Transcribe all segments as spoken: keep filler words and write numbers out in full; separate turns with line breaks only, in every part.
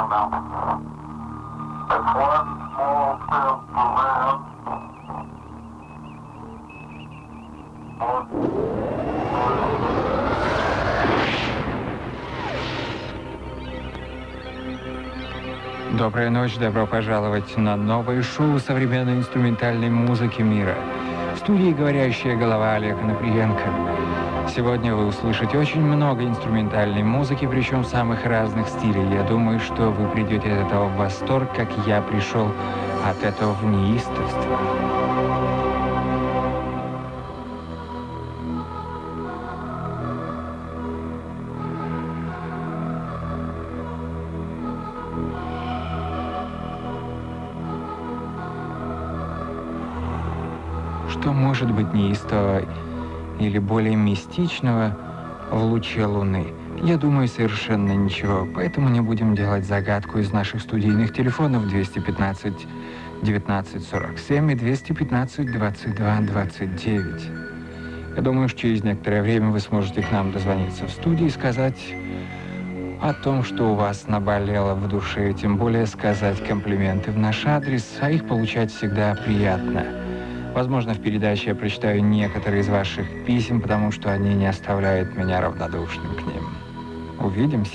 Добрая ночь, добро пожаловать на новое шоу современной инструментальной музыки мира. В студии «Говорящая голова» Олег Оноприенко. Сегодня вы услышите очень много инструментальной музыки, причем самых разных стилей. Я думаю, что вы придете от этого в восторг, как я пришел от этого в неистовство. Что может быть неистового или более мистичного в луче луны? Я думаю, совершенно ничего. Поэтому не будем делать загадку из наших студийных телефонов двести пятнадцать девятнадцать сорок семь и двести пятнадцать двадцать два двадцать девять. Я думаю, что через некоторое время вы сможете к нам дозвониться в студию и сказать о том, что у вас наболело в душе, тем более сказать комплименты в наш адрес, а их получать всегда приятно. Возможно, в передаче я прочитаю некоторые из ваших писем, потому что они не оставляют меня равнодушным к ним. Увидимся.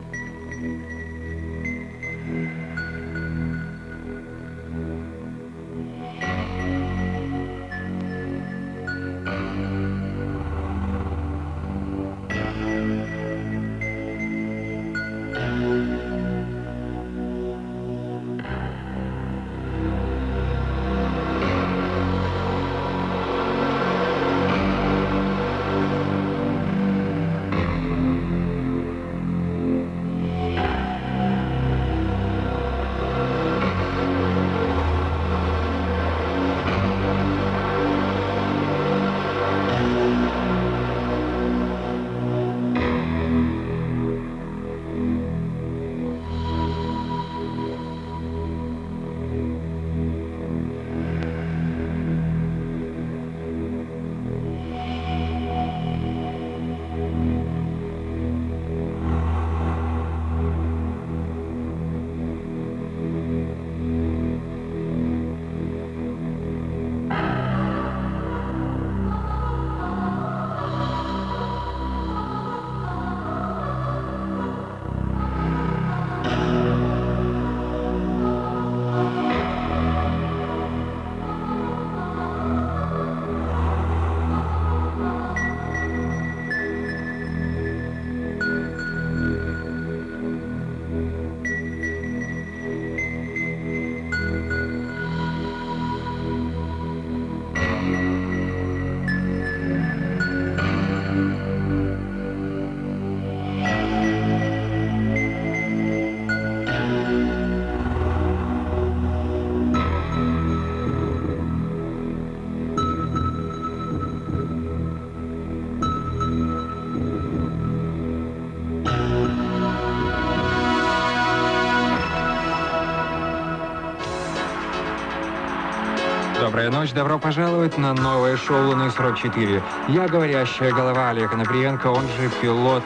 Добрая ночь, добро пожаловать на новое шоу «Луны сорок четыре». Я говорящая голова Олег Оноприенко, он же пилот.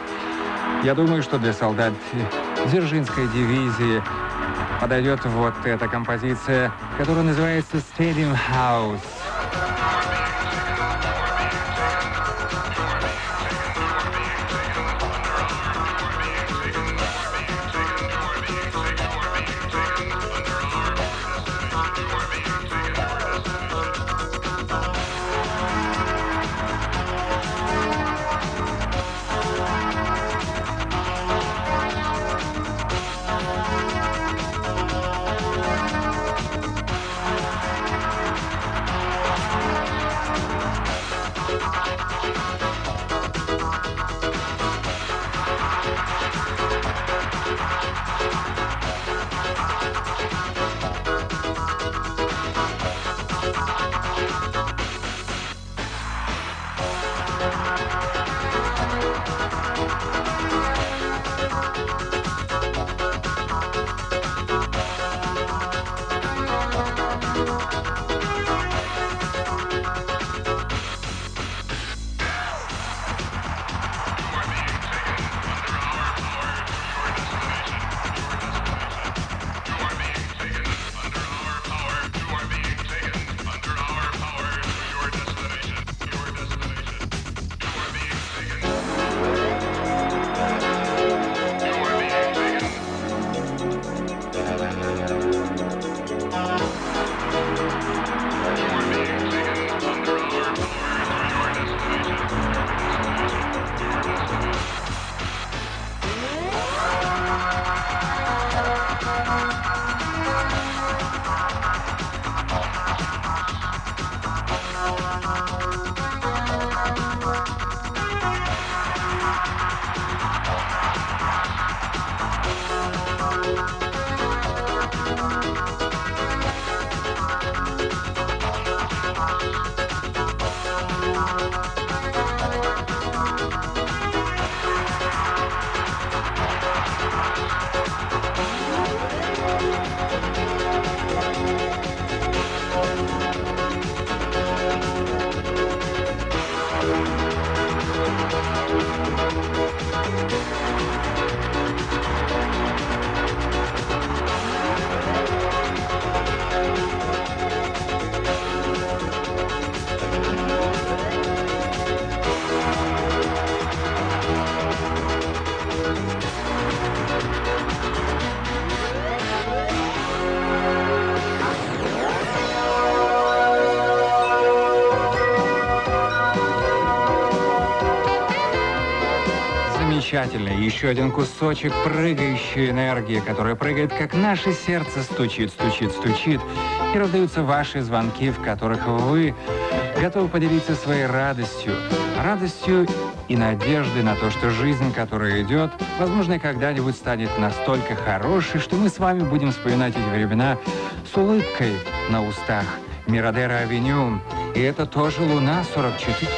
Я думаю, что для солдат Дзержинской дивизии подойдет вот эта композиция, которая называется «Stadium House». замечательно. Еще один кусочек прыгающей энергии, которая прыгает, как наше сердце, стучит, стучит, стучит. И раздаются ваши звонки, в которых вы готовы поделиться своей радостью. Радостью и надеждой на то, что жизнь, которая идет, возможно, когда-нибудь станет настолько хорошей, что мы с вами будем вспоминать эти времена с улыбкой на устах. Мирадера-авеню. И это тоже Луна сорок четыре.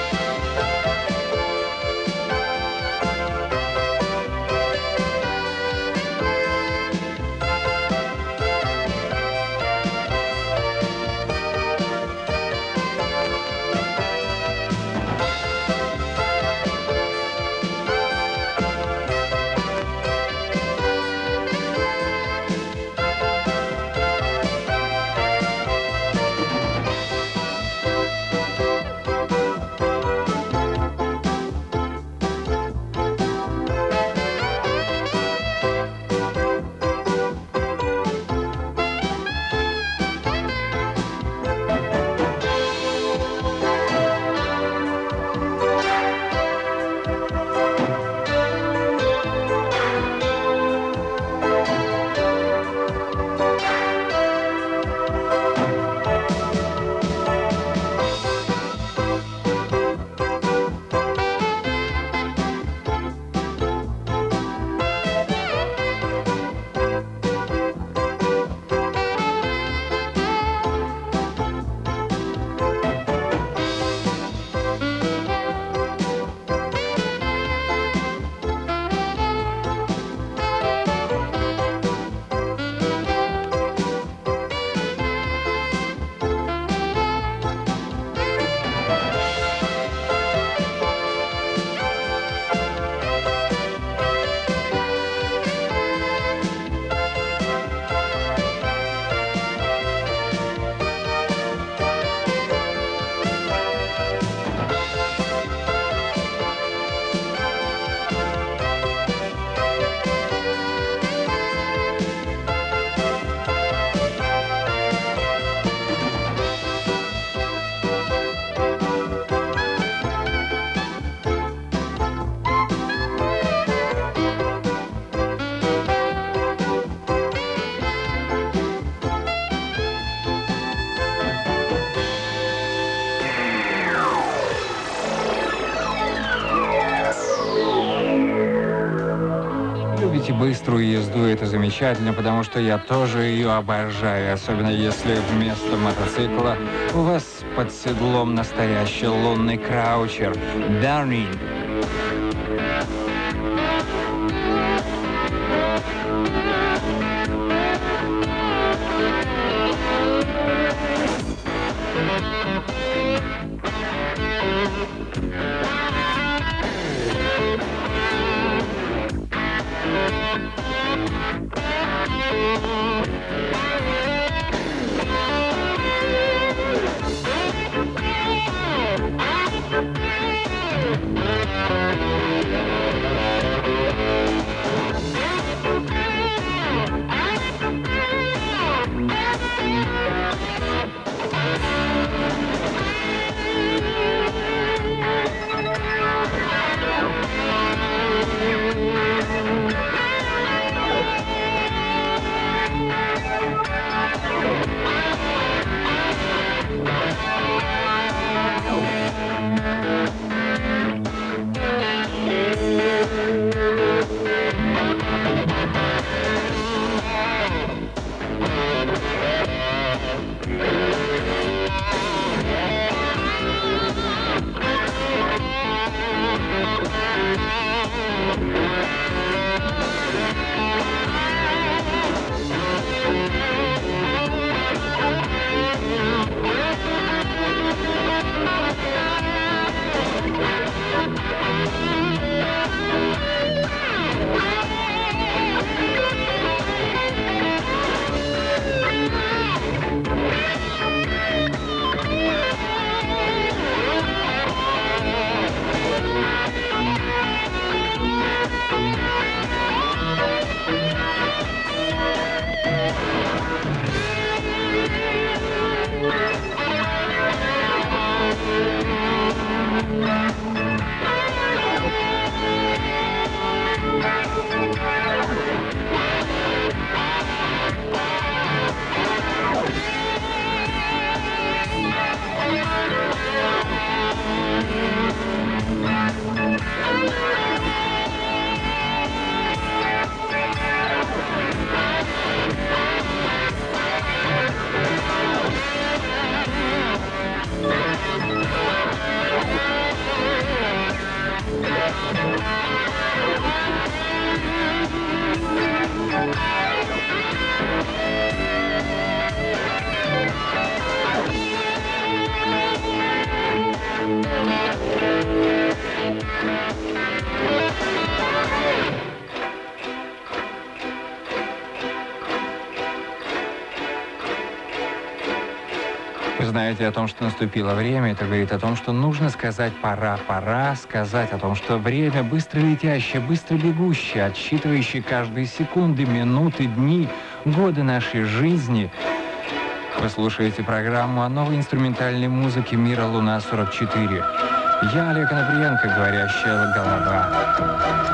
Быструю езду — это замечательно, потому что я тоже ее обожаю, особенно если вместо мотоцикла у вас под седлом настоящий лунный краучер Burning. Знаете о том, что наступило время, это говорит о том, что нужно сказать «пора», «пора», сказать о том, что время быстро летящее, быстро бегущее, отсчитывающее каждые секунды, минуты, дни, годы нашей жизни. Вы слушаете программу о новой инструментальной музыке мира «Луна-сорок четыре». Я Олег Анаприенко, говорящая голова.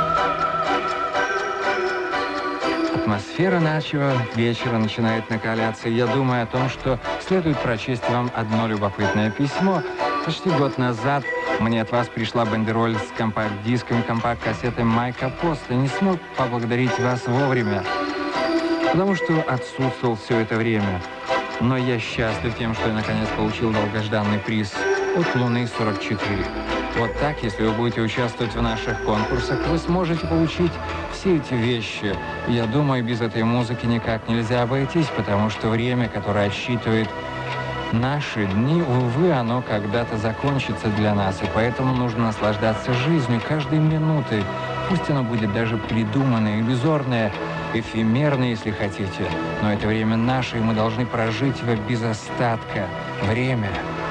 Атмосфера нашего вечера начинает накаляться. Я думаю о том, что следует прочесть вам одно любопытное письмо. Почти год назад мне от вас пришла бандероль с компакт-диском и компакт-кассетой Майка Поста. Не смог поблагодарить вас вовремя, потому что отсутствовал все это время. Но я счастлив тем, что я наконец получил долгожданный приз от Луны-сорок четыре. Вот так, если вы будете участвовать в наших конкурсах, вы сможете получить все эти вещи. Я думаю, без этой музыки никак нельзя обойтись, потому что время, которое отсчитывает наши дни, увы, оно когда-то закончится для нас, и поэтому нужно наслаждаться жизнью каждой минутой. Пусть оно будет даже придуманное, иллюзорное, эфемерное, если хотите. Но это время наше, и мы должны прожить его без остатка. Время.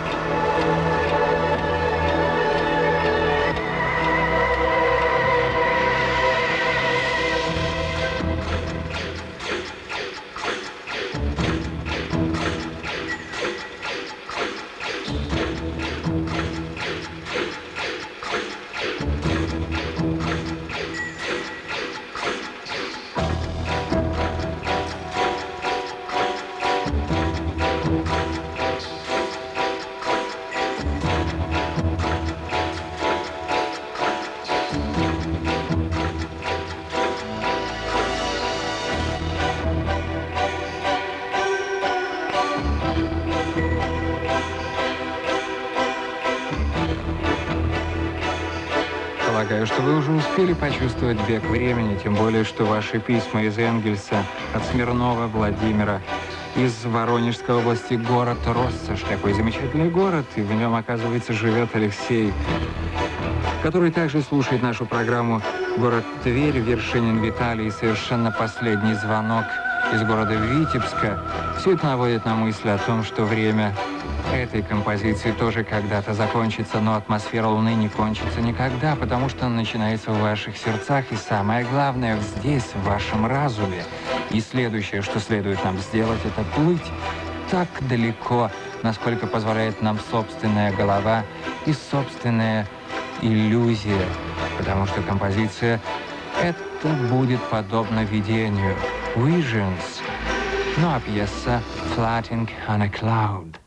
Полагаю, что вы уже успели почувствовать бег времени, тем более, что ваши письма из Энгельса, от Смирнова Владимира, из Воронежской области, город Россошь, такой замечательный город, и в нем, оказывается, живет Алексей, который также слушает нашу программу. Город Тверь, Вершинин Виталий, совершенно последний звонок из города Витебска. Все это наводит на мысль о том, что время этой композиции тоже когда-то закончится, но атмосфера Луны не кончится никогда, потому что она начинается в ваших сердцах, и самое главное, здесь, в вашем разуме. И следующее, что следует нам сделать, это плыть так далеко, насколько позволяет нам собственная голова и собственная иллюзия, потому что композиция это будет подобно видению. Visions. Ну а пьеса Floating on a Cloud.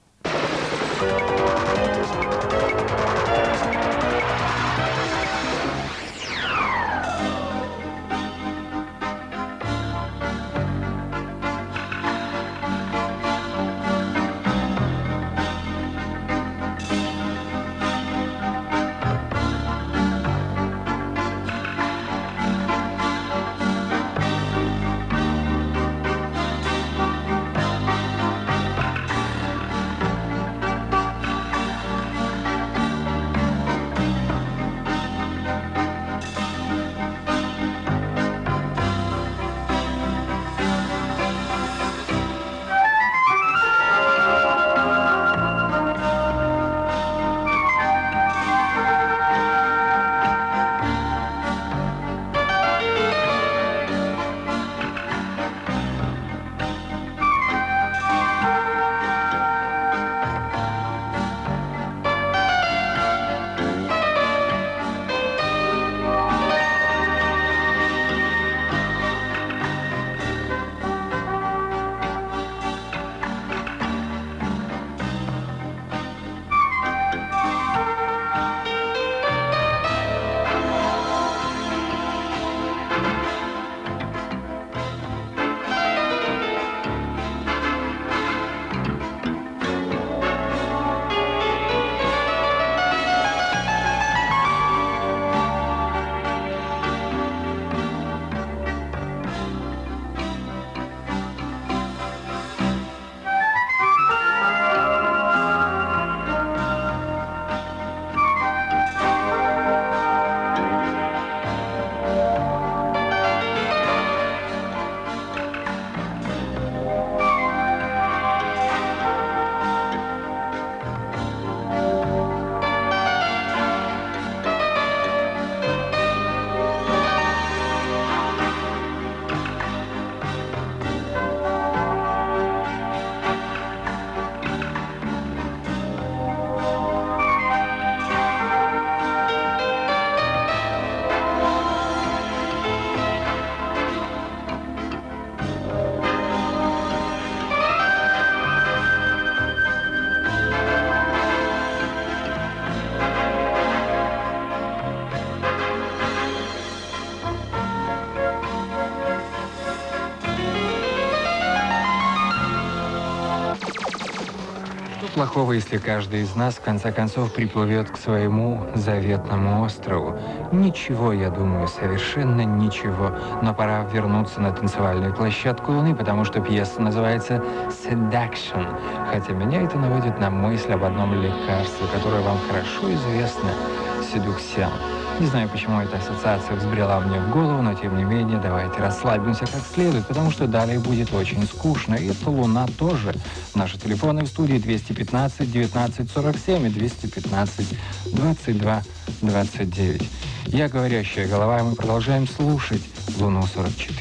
плохого, если каждый из нас в конце концов приплывет к своему заветному острову? Ничего, я думаю, совершенно ничего. Но пора вернуться на танцевальную площадку Луны, потому что пьеса называется «Seduction». Хотя меня это наводит на мысль об одном лекарстве, которое вам хорошо известно – седуксиан. Не знаю, почему эта ассоциация взбрела мне в голову, но тем не менее давайте расслабимся как следует, потому что далее будет очень скучно. И эта Луна тоже. Наши телефоны в студии двести пятнадцать девятнадцать сорок семь и двести пятнадцать двадцать два двадцать девять. Я говорящая голова, и мы продолжаем слушать Луну сорок четыре.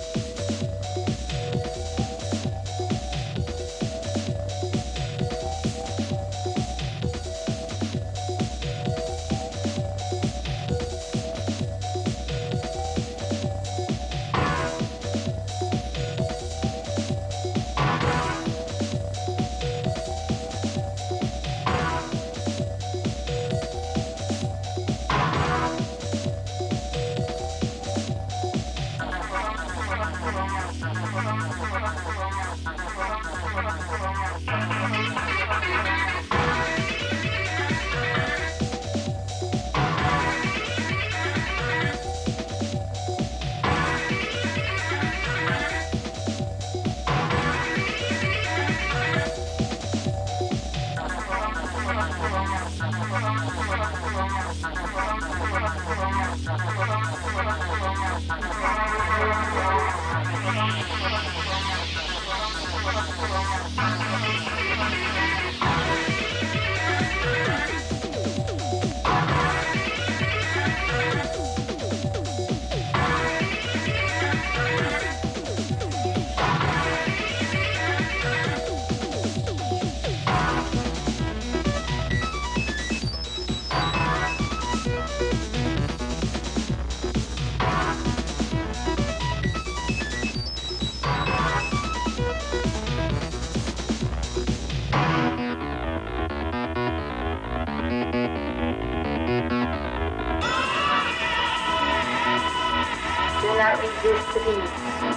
Not resist the beat.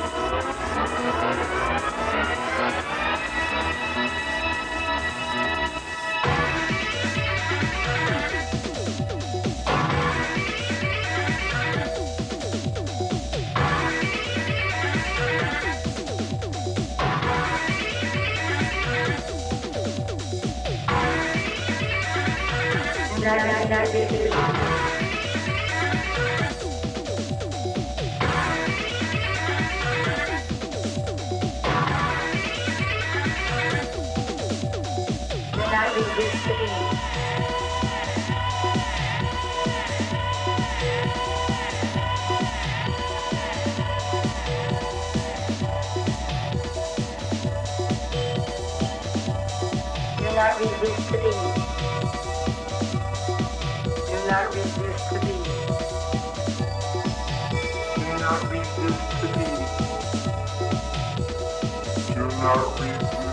Not, not, not resist the beat. Resist the beat. Do not resist the beat. Do not resist the beat. Do not resist the beat. Do not resist the beat.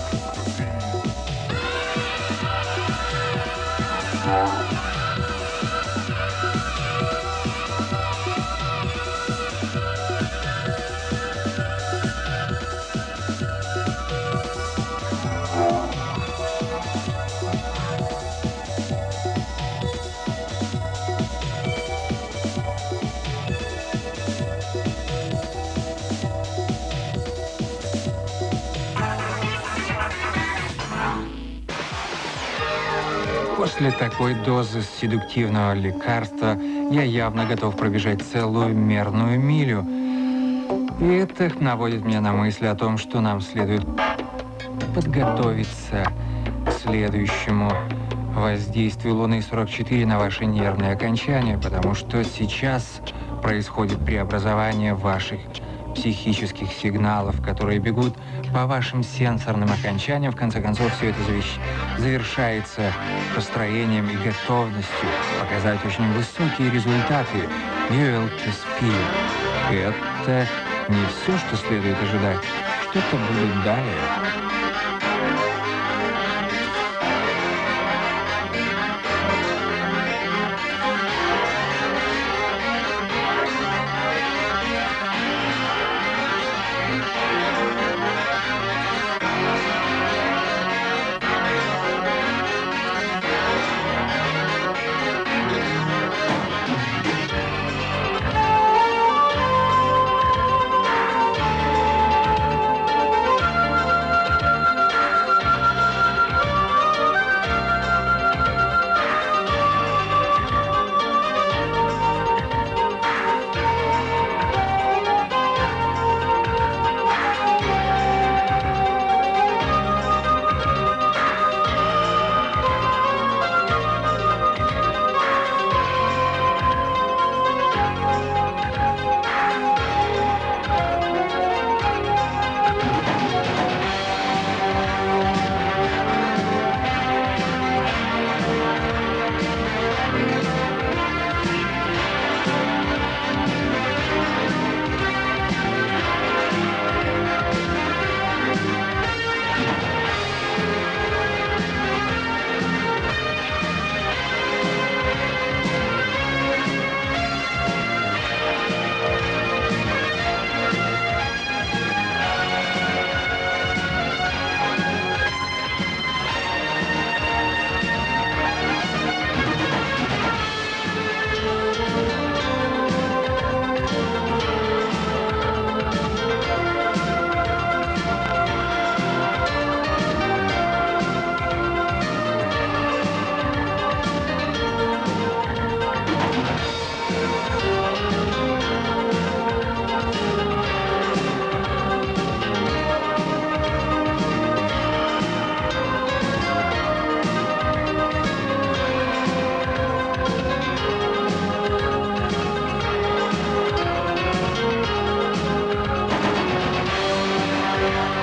После такой дозы седуктивного лекарства я явно готов пробежать целую мерную милю. И это наводит меня на мысль о том, что нам следует подготовиться к следующему воздействию Луны сорок четыре на ваши нервные окончания, потому что сейчас происходит преобразование ваших психических сигналов, которые бегут по вашим сенсорным окончаниям. В конце концов, все это завершается построением и готовностью показать очень высокие результаты. You will to speed. И это не все, что следует ожидать. Что-то будет далее.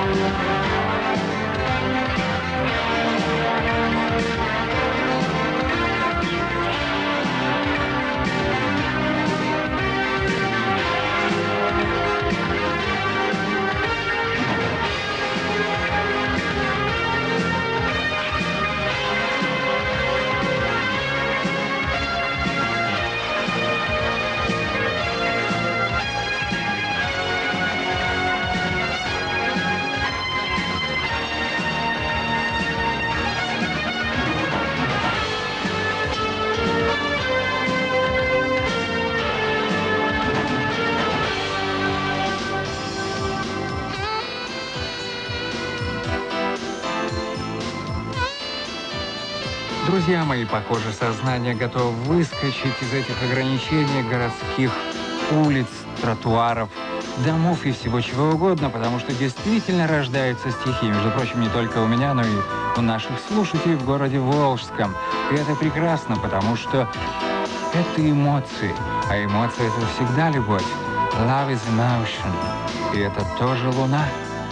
Друзья мои, похоже, сознание готово выскочить из этих ограничений городских улиц, тротуаров, домов и всего чего угодно, потому что действительно рождаются стихи. Между прочим, не только у меня, но и у наших слушателей в городе Волжском. И это прекрасно, потому что это эмоции. А эмоции — это всегда любовь. Love is an ocean. И это тоже луна.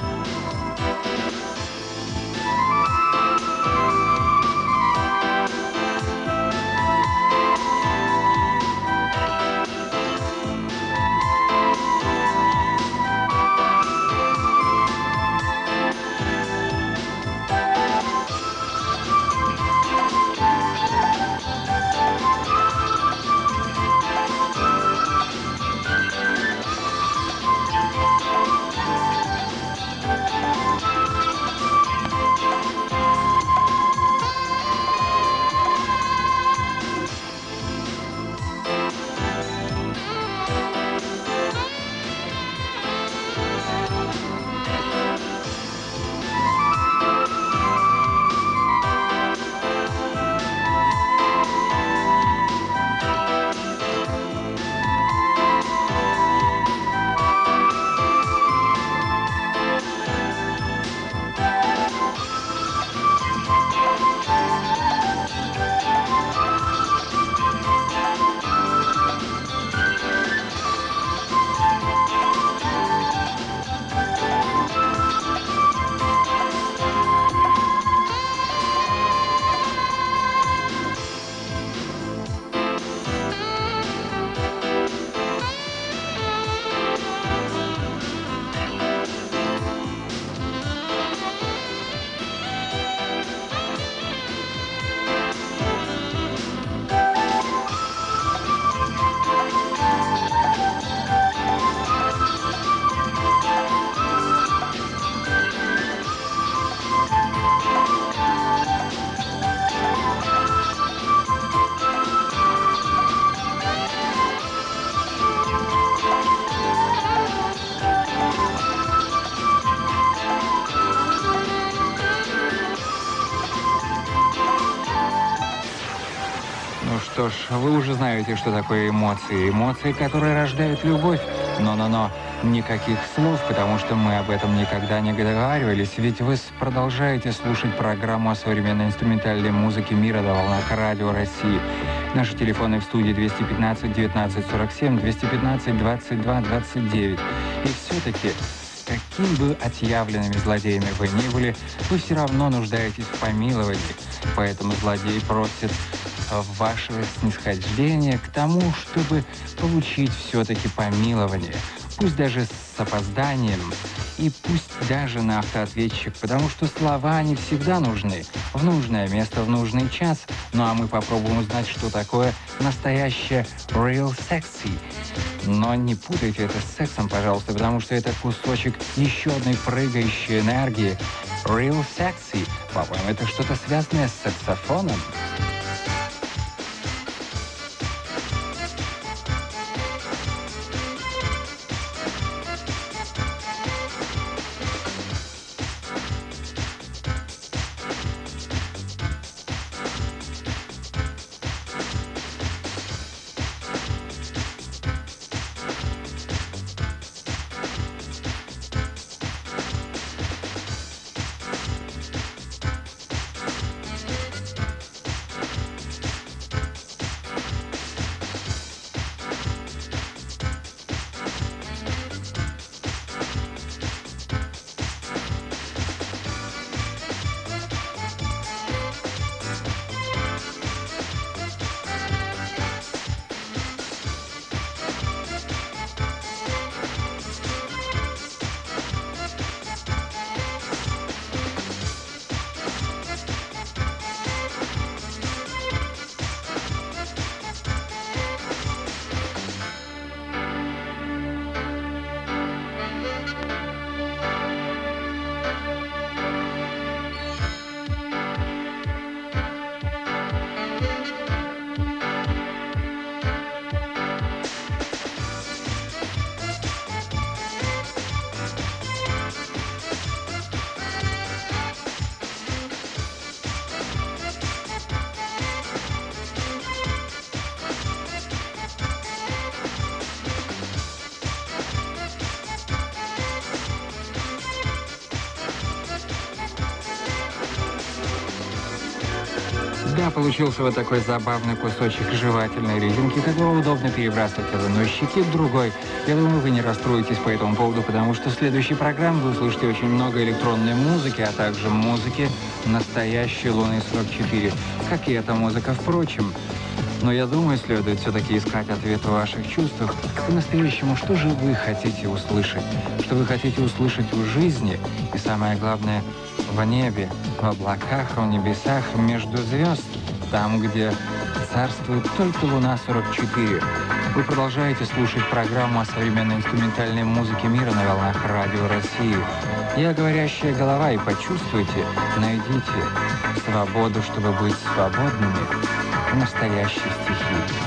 Что ж, вы уже знаете, что такое эмоции. Эмоции, которые рождают любовь. Но-но-но, никаких слов, потому что мы об этом никогда не договаривались. Ведь вы продолжаете слушать программу о современной инструментальной музыке мира на волнах Радио России. Наши телефоны в студии двести пятнадцать девятнадцать сорок семь, двести пятнадцать двадцать два двадцать девять. И все-таки, каким бы отъявленными злодеями вы ни были, вы все равно нуждаетесь в помиловании. Поэтому злодей просит вашего снисхождения к тому, чтобы получить все-таки помилование. Пусть даже с опозданием, и пусть даже на автоответчик, потому что слова не всегда нужны. В нужное место, в нужный час. Ну а мы попробуем узнать, что такое настоящее real sexy. Но не путайте это с сексом, пожалуйста, потому что это кусочек еще одной прыгающей энергии. Real sexy. По-моему, это что-то связанное с саксофоном. Да, получился вот такой забавный кусочек жевательной резинки, которую удобно перебрасывать от одной щеки к другой. Я думаю, вы не расстроитесь по этому поводу, потому что в следующей программе вы услышите очень много электронной музыки, а также музыки настоящей Луны сорок четыре, как и эта музыка, впрочем. Но я думаю, следует все-таки искать ответ в ваших чувствах. По-настоящему, что же вы хотите услышать? Что вы хотите услышать в жизни? И самое главное, в небе, в облаках, в небесах, между звезд, там, где царствует только Луна сорок четыре. Вы продолжаете слушать программу о современной инструментальной музыке мира на волнах Радио России. Я говорящая голова, и почувствуйте, найдите свободу, чтобы быть свободными в настоящей стихии.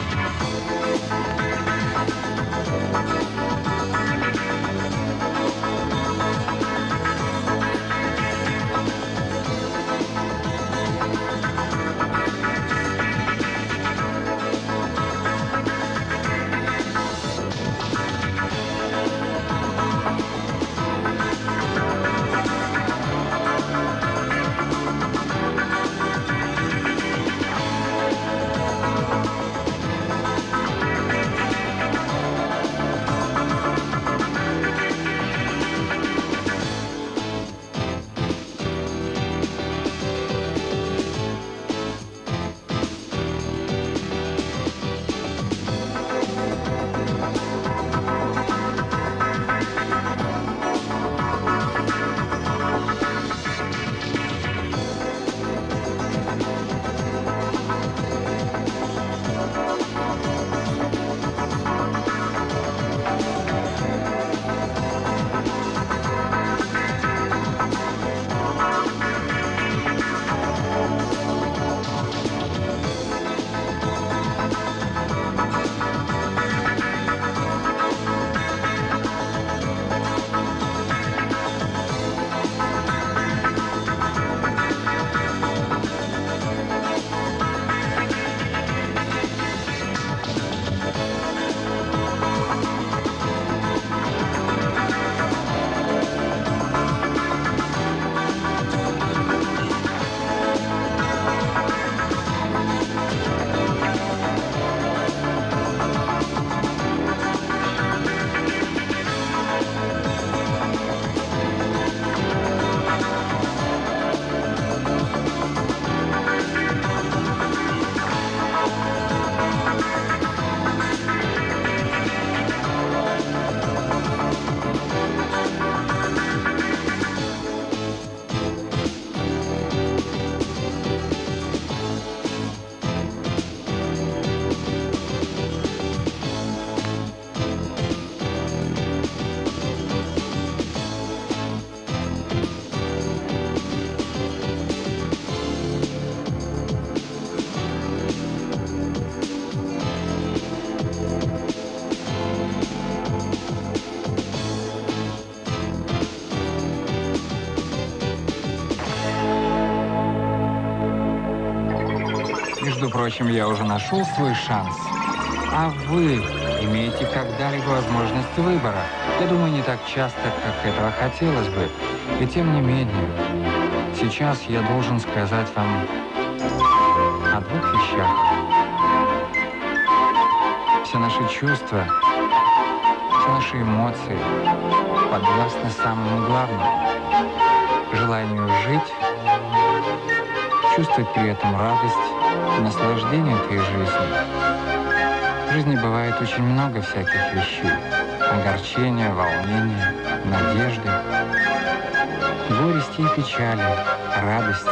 Между прочим, я уже нашел свой шанс. А вы имеете когда-либо возможность выбора? Я думаю, не так часто, как этого хотелось бы. И тем не менее, сейчас я должен сказать вам о двух вещах. Все наши чувства, все наши эмоции подвластны самому главному – желанию жить, чувствовать при этом радость, наслаждение этой жизнью. В жизни бывает очень много всяких вещей. Огорчения, волнения, надежды, горести и печали, радости.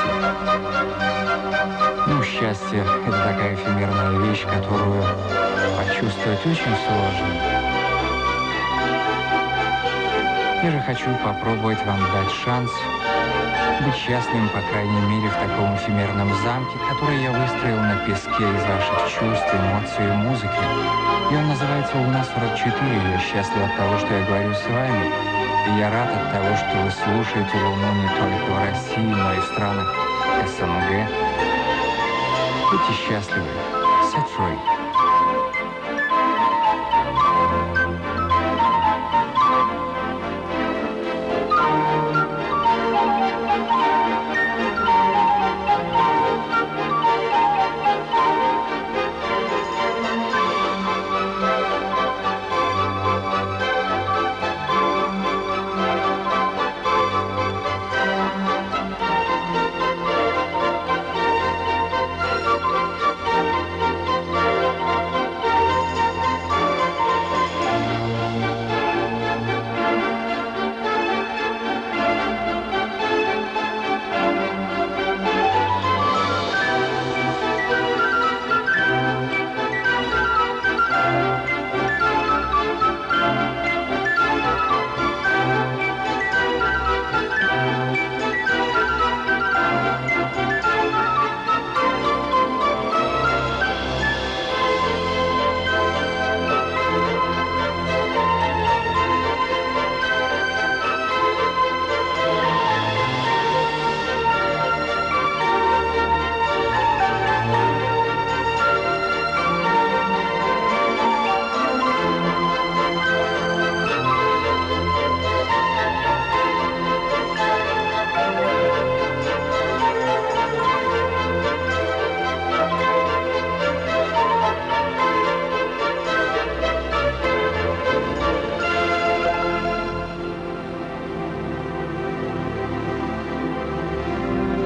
Ну, счастье – это такая эфемерная вещь, которую почувствовать очень сложно. Я же хочу попробовать вам дать шанс быть счастливым, по крайней мере, в таком эфемерном замке, который я выстроил на песке из ваших чувств, эмоций и музыки. И он называется «Луна сорок четыре». Я счастлив от того, что я говорю с вами. И я рад от того, что вы слушаете Луну не только в России, но и в странах СНГ. Будьте счастливы. Set free.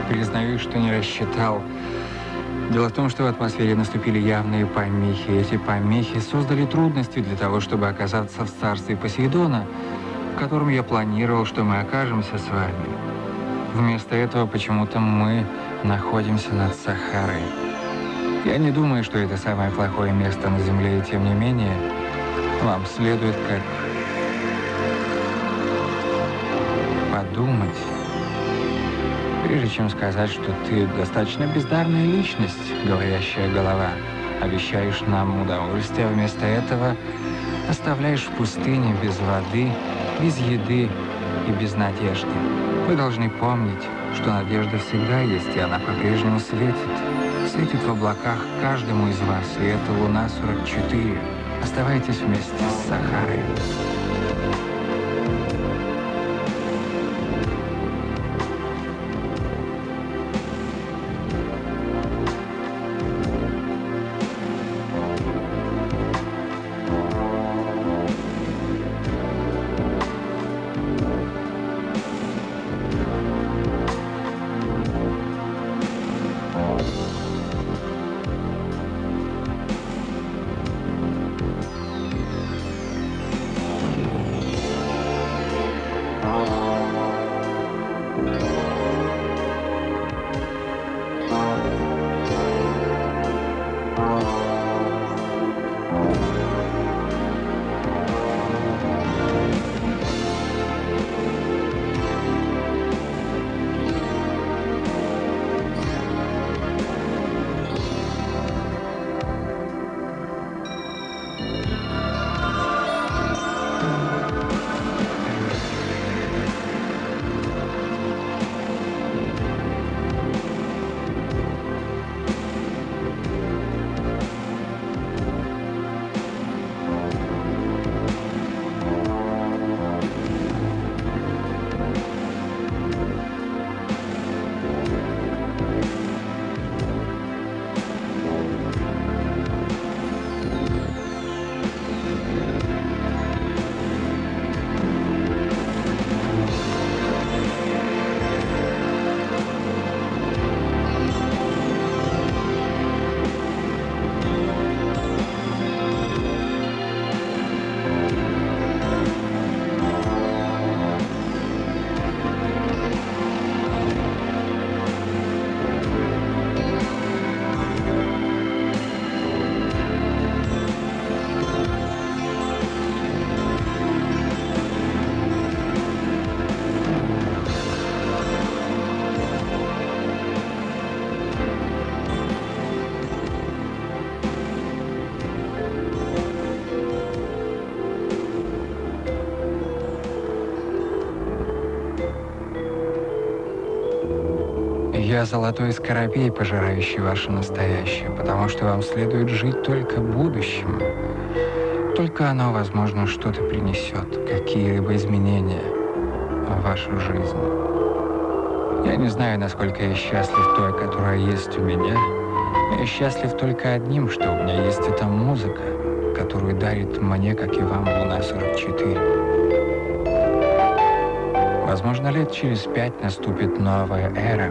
Признаюсь, что не рассчитал. Дело в том, что в атмосфере наступили явные помехи. Эти помехи создали трудности для того, чтобы оказаться в царстве Посейдона, в котором я планировал, что мы окажемся с вами. Вместо этого почему-то мы находимся над Сахарой. Я не думаю, что это самое плохое место на Земле, и тем не менее, вам следует как подумать, прежде чем сказать, что ты достаточно бездарная личность, говорящая голова. Обещаешь нам удовольствие, а вместо этого оставляешь в пустыне без воды, без еды и без надежды. Вы должны помнить, что надежда всегда есть, и она по-прежнему светит. Светит в облаках каждому из вас, и это Луна сорок четыре. Оставайтесь вместе с Сахарой. Я золотой скоробей, пожирающий ваше настоящее, потому что вам следует жить только будущим. Только оно, возможно, что-то принесет, какие-либо изменения в вашу жизнь. Я не знаю, насколько я счастлив той, которая есть у меня. Я счастлив только одним, что у меня есть эта музыка, которую дарит мне, как и вам, Луна сорок четыре. Возможно, лет через пять наступит новая эра.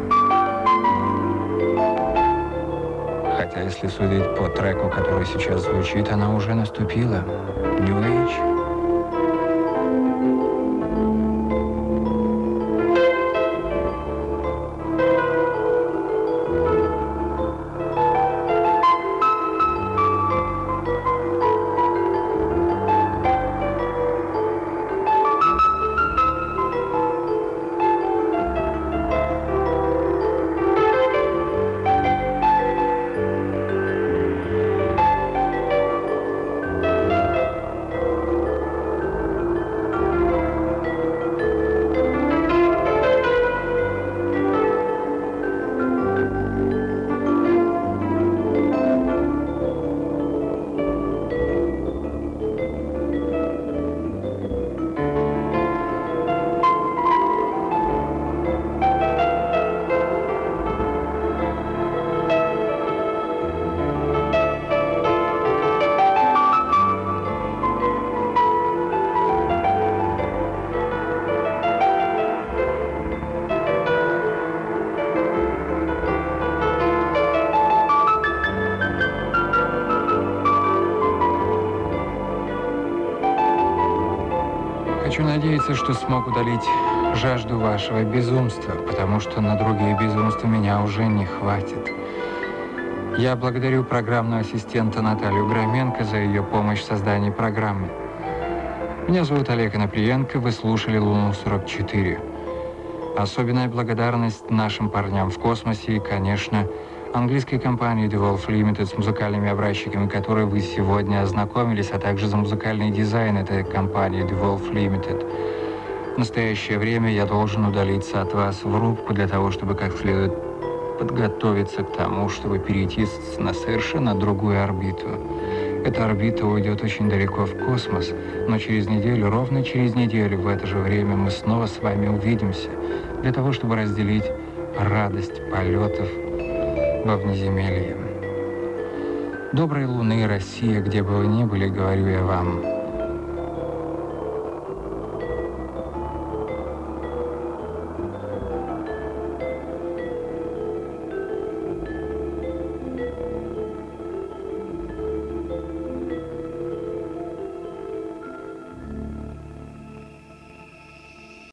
Хотя, если судить по треку, который сейчас звучит, она уже наступила. New Age. надеяться, что смог удалить жажду вашего безумства, потому что на другие безумства меня уже не хватит. Я благодарю программного ассистента Наталью Громенко за ее помощь в создании программы. Меня зовут Олег Иноплиенко, вы слушали Луну сорок четыре. Особенная благодарность нашим парням в космосе и, конечно, английской компании DeWolf Limited, с музыкальными образчиками которой вы сегодня ознакомились, а также за музыкальный дизайн этой компании DeWolf Limited. В настоящее время я должен удалиться от вас в рубку для того, чтобы как следует подготовиться к тому, чтобы перейти на совершенно другую орбиту. Эта орбита уйдет очень далеко в космос, но через неделю, ровно через неделю в это же время мы снова с вами увидимся для того, чтобы разделить радость полетов во внеземелье. Доброй Луны, Россия, где бы вы ни были, говорю я вам.